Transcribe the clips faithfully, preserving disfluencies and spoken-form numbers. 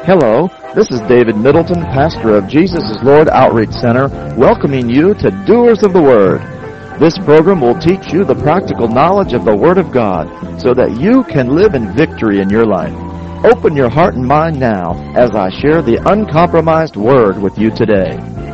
Hello, this is David Middleton, pastor of Jesus is Lord Outreach Center, welcoming you to Doers of the Word. This program will teach you the practical knowledge of the Word of God so that you can live in victory in your life. Open your heart and mind now as I share the uncompromised Word with you today.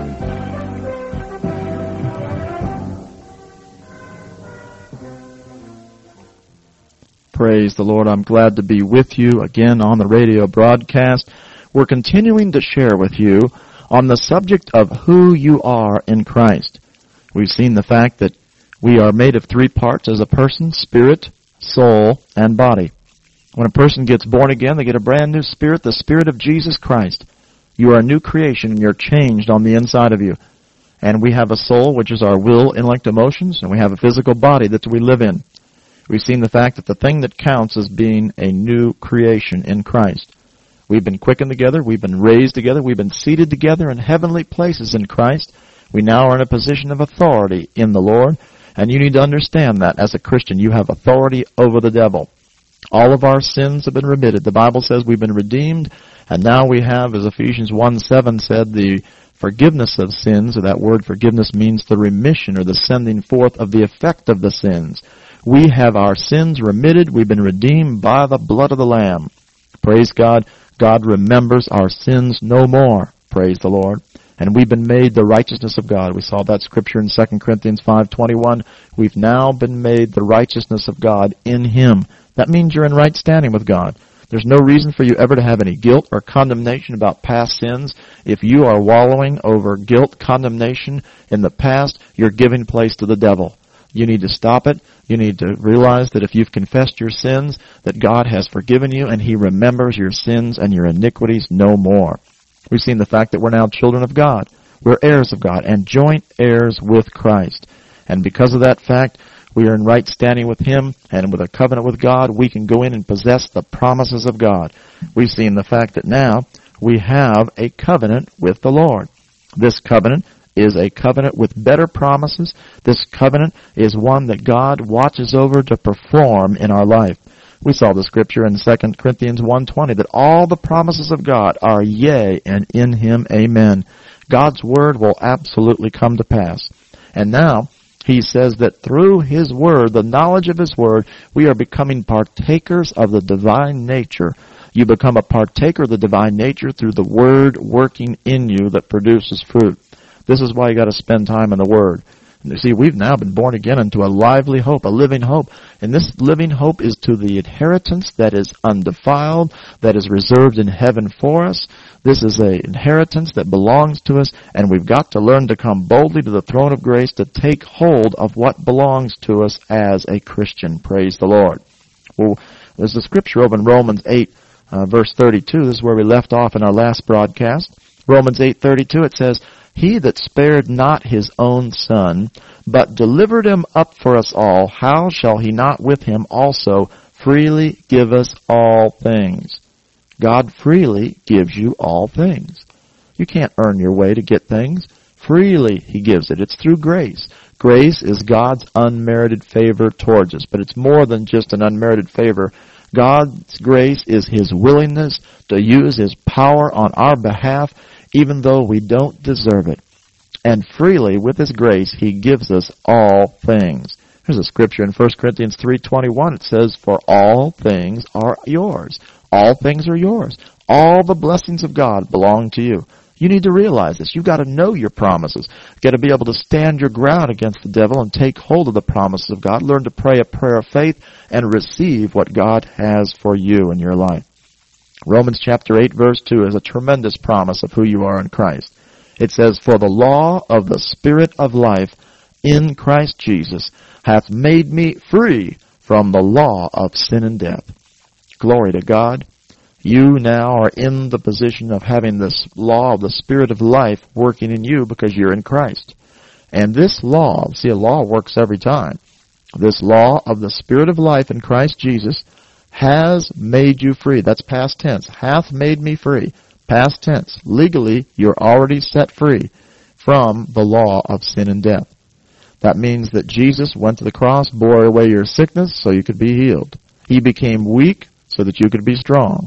Praise the Lord. I'm glad to be with you again on the radio broadcast. We're continuing to share with you on the subject of who you are in Christ. We've seen the fact that we are made of three parts as a person: spirit, soul, and body. When a person gets born again, they get a brand new spirit, the Spirit of Jesus Christ. You are a new creation, and you're changed on the inside of you. And we have a soul, which is our will, intellect, emotions, and we have a physical body that we live in. We've seen the fact that the thing that counts is being a new creation in Christ. We've been quickened together, we've been raised together, we've been seated together in heavenly places in Christ. We now are in a position of authority in the Lord, and you need to understand that as a Christian, you have authority over the devil. All of our sins have been remitted. The Bible says we've been redeemed, and now we have, as Ephesians one seven said, the forgiveness of sins. That word forgiveness means the remission or the sending forth of the effect of the sins. We have our sins remitted. We've been redeemed by the blood of the Lamb. Praise God. God remembers our sins no more. Praise the Lord. And we've been made the righteousness of God. We saw that scripture in Second Corinthians five twenty-one. We've now been made the righteousness of God in Him. That means you're in right standing with God. There's no reason for you ever to have any guilt or condemnation about past sins. If you are wallowing over guilt, condemnation in the past, you're giving place to the devil. You need to stop it. You need to realize that if you've confessed your sins, that God has forgiven you and He remembers your sins and your iniquities no more. We've seen the fact that we're now children of God. We're heirs of God and joint heirs with Christ. And because of that fact, we are in right standing with Him, and with a covenant with God, we can go in and possess the promises of God. We've seen the fact that now we have a covenant with the Lord. This covenant is a covenant with better promises. This covenant is one that God watches over to perform in our life. We saw the scripture in Second Corinthians one twenty that all the promises of God are yea, and in Him amen. God's word will absolutely come to pass. And now He says that through His word, the knowledge of His word, we are becoming partakers of the divine nature. You become a partaker of the divine nature through the word working in you that produces fruit. This is why you got to spend time in the Word. And you see, we've now been born again into a lively hope, a living hope. And this living hope is to the inheritance that is undefiled, that is reserved in heaven for us. This is an inheritance that belongs to us, and we've got to learn to come boldly to the throne of grace to take hold of what belongs to us as a Christian. Praise the Lord. Well, there's a scripture over in Romans eight, uh, verse thirty-two. This is where we left off in our last broadcast. Romans eight thirty-two, it says, He that spared not His own Son, but delivered Him up for us all, how shall He not with Him also freely give us all things? God freely gives you all things. You can't earn your way to get things. Freely He gives it. It's through grace. Grace is God's unmerited favor towards us, but it's more than just an unmerited favor. God's grace is His willingness to use His power on our behalf, even though we don't deserve it. And freely, with His grace, He gives us all things. There's a scripture in First Corinthians three twenty-one. It says, For all things are yours. All things are yours. All the blessings of God belong to you. You need to realize this. You've got to know your promises. You've got to be able to stand your ground against the devil and take hold of the promises of God. Learn to pray a prayer of faith and receive what God has for you in your life. Romans chapter eight verse two is a tremendous promise of who you are in Christ. It says, For the law of the Spirit of life in Christ Jesus hath made me free from the law of sin and death. Glory to God. You now are in the position of having this law of the Spirit of life working in you because you're in Christ. And this law, see, a law works every time. This law of the Spirit of life in Christ Jesus has made you free. That's past tense. Hath made me free. Past tense. Legally, you're already set free from the law of sin and death. That means that Jesus went to the cross, bore away your sickness so you could be healed. He became weak so that you could be strong.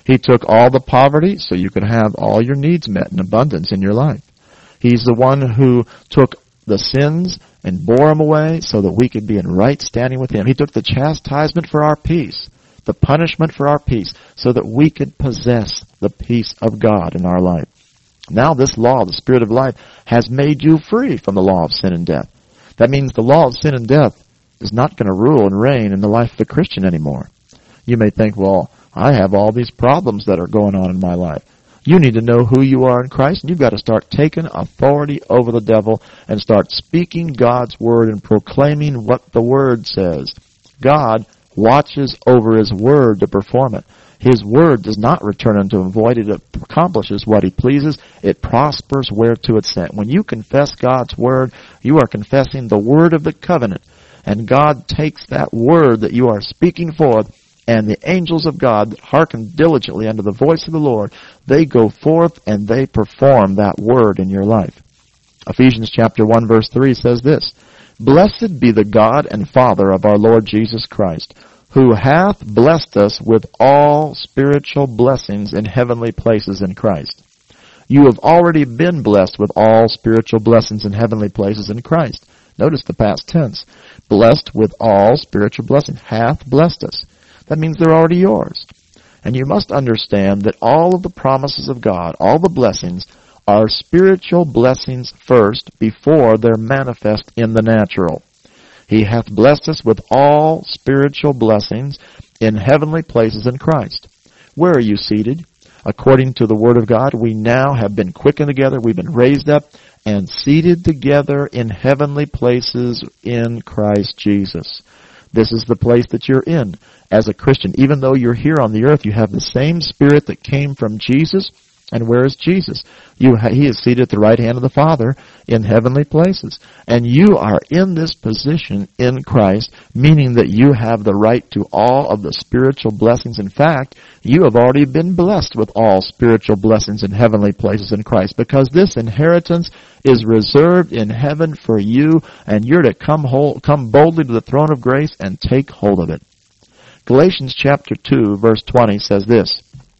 He took all the poverty so you could have all your needs met in abundance in your life. He's the one who took the sins and bore them away so that we could be in right standing with Him. He took the chastisement for our peace, the punishment for our peace, so that we could possess the peace of God in our life. Now this law, the Spirit of life, has made you free from the law of sin and death. That means the law of sin and death is not going to rule and reign in the life of the Christian anymore. You may think, well, I have all these problems that are going on in my life. You need to know who you are in Christ, and you've got to start taking authority over the devil and start speaking God's Word and proclaiming what the Word says. God watches over His Word to perform it. His Word does not return unto Him void. It accomplishes what He pleases. It prospers whereto it's sent. When you confess God's Word, you are confessing the Word of the covenant. And God takes that Word that you are speaking forth, and the angels of God that hearken diligently unto the voice of the Lord, they go forth and they perform that Word in your life. Ephesians chapter one verse three says this, Blessed be the God and Father of our Lord Jesus Christ, who hath blessed us with all spiritual blessings in heavenly places in Christ. You have already been blessed with all spiritual blessings in heavenly places in Christ. Notice the past tense. Blessed with all spiritual blessings. Hath blessed us. That means they're already yours. And you must understand that all of the promises of God, all the blessings, are spiritual blessings first before they're manifest in the natural. He hath blessed us with all spiritual blessings in heavenly places in Christ. Where are you seated? According to the Word of God, we now have been quickened together, we've been raised up, and seated together in heavenly places in Christ Jesus. This is the place that you're in as a Christian. Even though you're here on the earth, you have the same Spirit that came from Jesus. And where is Jesus? You ha- he is seated at the right hand of the Father in heavenly places. And you are in this position in Christ, meaning that you have the right to all of the spiritual blessings. In fact, you have already been blessed with all spiritual blessings in heavenly places in Christ, because this inheritance is reserved in heaven for you, and you're to come whole, come boldly to the throne of grace and take hold of it. Galatians chapter two, verse twenty says this,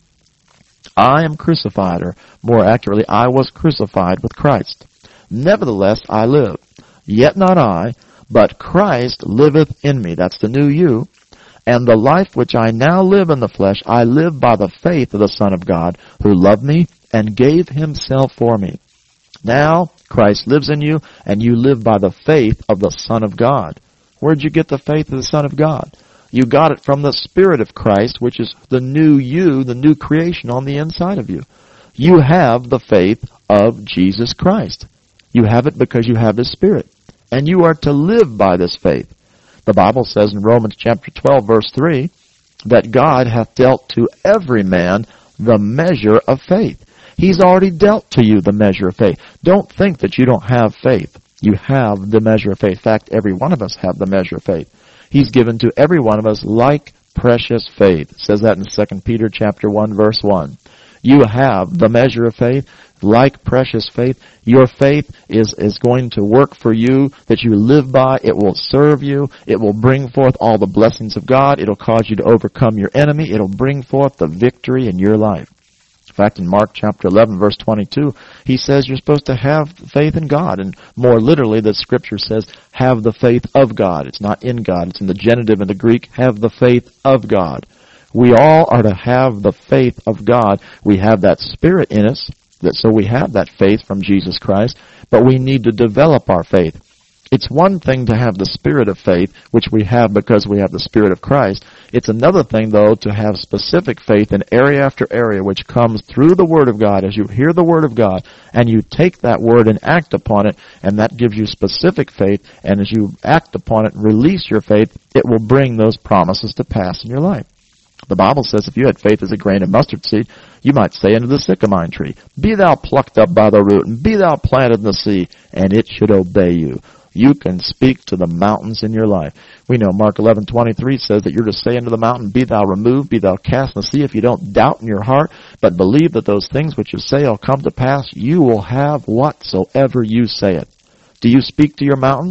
I am crucified, or more accurately, I was crucified with Christ. Nevertheless, I live. Yet not I, but Christ liveth in me. That's the new you. And the life which I now live in the flesh, I live by the faith of the Son of God, who loved me and gave Himself for me. Now, Christ lives in you, and you live by the faith of the Son of God. Where'd you get the faith of the Son of God? You got it from the Spirit of Christ, which is the new you, the new creation on the inside of you. You have the faith of Jesus Christ. You have it because you have His Spirit. And you are to live by this faith. The Bible says in Romans chapter twelve, verse three, that God hath dealt to every man the measure of faith. He's already dealt to you the measure of faith. Don't think that you don't have faith. You have the measure of faith. In fact, every one of us have the measure of faith. He's given to every one of us like precious faith. It says that in Second Peter chapter one, verse one. You have the measure of faith, like precious faith. Your faith is, is going to work for you, that you live by. It will serve you. It will bring forth all the blessings of God. It'll cause you to overcome your enemy. It'll bring forth the victory in your life. In fact, in Mark chapter eleven, verse twenty-two, he says you're supposed to have faith in God. And more literally, the scripture says, have the faith of God. It's not in God. It's in the genitive in the Greek, have the faith of God. We all are to have the faith of God. We have that Spirit in us, that so we have that faith from Jesus Christ, but we need to develop our faith. It's one thing to have the spirit of faith, which we have because we have the Spirit of Christ. It's another thing, though, to have specific faith in area after area, which comes through the Word of God. As you hear the Word of God, and you take that Word and act upon it, and that gives you specific faith, and as you act upon it and release your faith, it will bring those promises to pass in your life. The Bible says if you had faith as a grain of mustard seed, you might say unto the sycamore tree, Be thou plucked up by the root, and be thou planted in the sea, and it should obey you. You can speak to the mountains in your life. We know Mark eleven twenty-three says that you're to say unto the mountain, Be thou removed, be thou cast in the sea. If you don't doubt in your heart, but believe that those things which you say will come to pass, you will have whatsoever you say it. Do you speak to your mountains?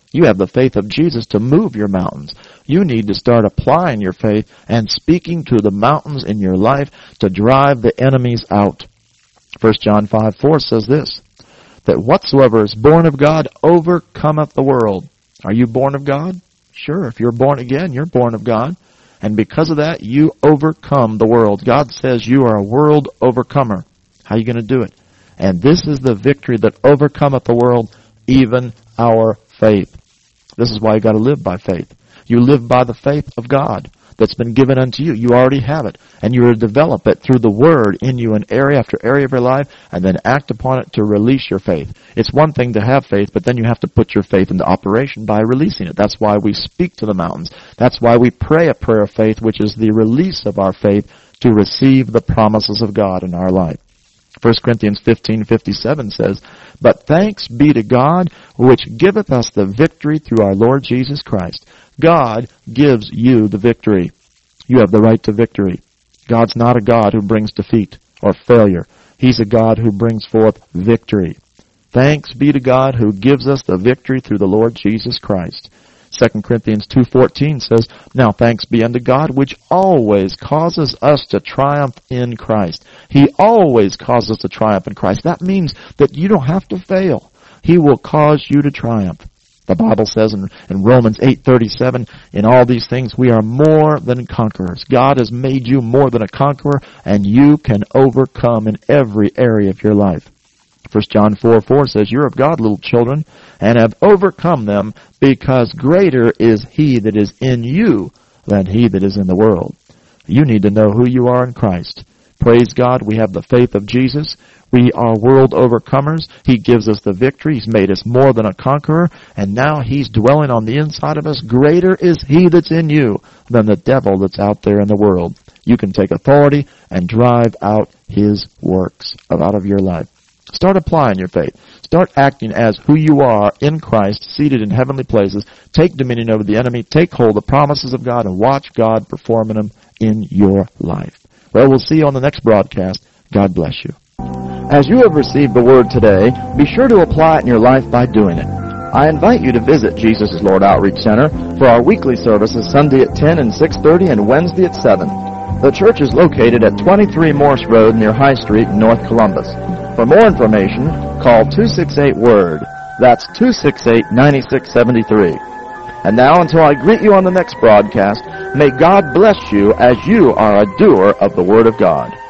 You have the faith of Jesus to move your mountains. You need to start applying your faith and speaking to the mountains in your life to drive the enemies out. First John five four says this, that whatsoever is born of God overcometh the world. Are you born of God? Sure, if you're born again, you're born of God. And because of that, you overcome the world. God says you are a world overcomer. How are you going to do it? And this is the victory that overcometh the world, even our faith. This is why you got to live by faith. You live by the faith of God that's been given unto you. You already have it. And you are to develop it through the Word in you in area after area of your life, and then act upon it to release your faith. It's one thing to have faith, but then you have to put your faith into operation by releasing it. That's why we speak to the mountains. That's why we pray a prayer of faith, which is the release of our faith to receive the promises of God in our life. First Corinthians fifteen fifty-seven says, But thanks be to God, which giveth us the victory through our Lord Jesus Christ. God gives you the victory. You have the right to victory. God's not a God who brings defeat or failure. He's a God who brings forth victory. Thanks be to God who gives us the victory through the Lord Jesus Christ. Second Corinthians two fourteen says, Now thanks be unto God, which always causes us to triumph in Christ. He always causes us to triumph in Christ. That means that you don't have to fail. He will cause you to triumph. The Bible says in, in Romans eight thirty-seven, in all these things we are more than conquerors. God has made you more than a conqueror, and you can overcome in every area of your life. First John four four says, You're of God, little children, and have overcome them, because greater is He that is in you than he that is in the world. You need to know who you are in Christ. Praise God, we have the faith of Jesus. We are world overcomers. He gives us the victory. He's made us more than a conqueror, and now He's dwelling on the inside of us. Greater is He that's in you than the devil that's out there in the world. You can take authority and drive out his works out of your life. Start applying your faith. Start acting as who you are in Christ, seated in heavenly places. Take dominion over the enemy. Take hold of the promises of God and watch God performing them in your life. Well, we'll see you on the next broadcast. God bless you. As you have received the Word today, be sure to apply it in your life by doing it. I invite you to visit Jesus is Lord Outreach Center for our weekly services Sunday at ten and six thirty and Wednesday at seven. The church is located at twenty-three Morse Road near High Street in North Columbus. For more information, call two six eight WORD. That's two six eight, nine six seven three. And now, until I greet you on the next broadcast, may God bless you as you are a doer of the Word of God.